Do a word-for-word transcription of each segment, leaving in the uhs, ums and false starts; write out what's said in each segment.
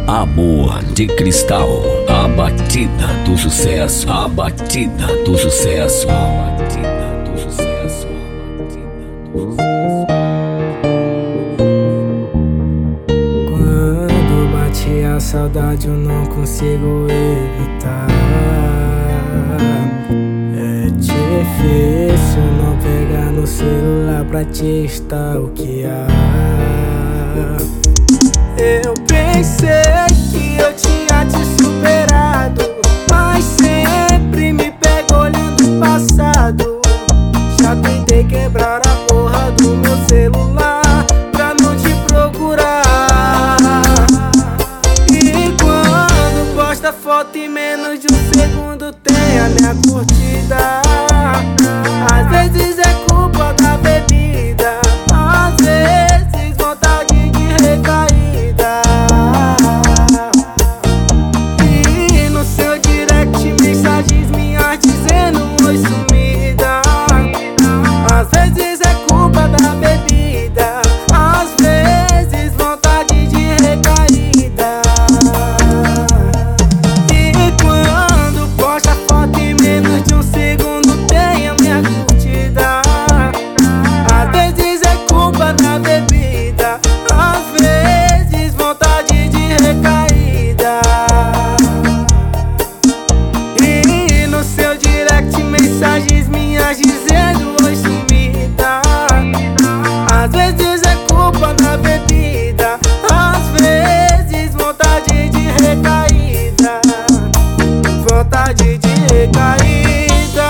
Amor de Cristal, a batida do sucesso, a batida do sucesso, a batida do sucesso, a batida do sucesso. Quando bate a saudade eu não consigo evitar. É difícil não pegar no celular pra te stalkear. Eu pensei que eu tinha te superado, mas sempre me pego olhando o passado. Já tentei quebrar a porra do meu celular pra não te procurar. E quando posta foto em menos de um segundo tem a minha curtida. Às vezes é culpa da bebida, às vezes vontade de recair. Mensagens minhas dizendo oi sumida. Às vezes é culpa da bebida, às vezes vontade de recaída. E quando posta foto em menos de um segundo tem a minha curtida. Às vezes é culpa da bebida, às vezes vontade de recaída. Mensagens minhas dizendo oi sumida. Às vezes é culpa da bebida, às vezes vontade de recaída. Vontade de recaída.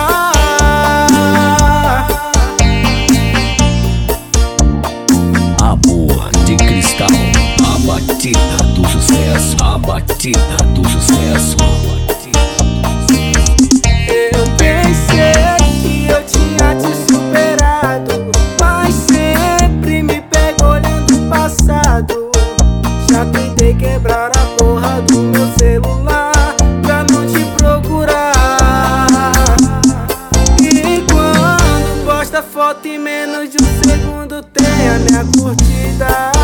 Amor de Cristal, a batida do sucesso, a batida do sucesso. Já tentei quebrar a porra do meu celular pra não te procurar. E quando posta foto em menos de um segundo tem a minha curtida.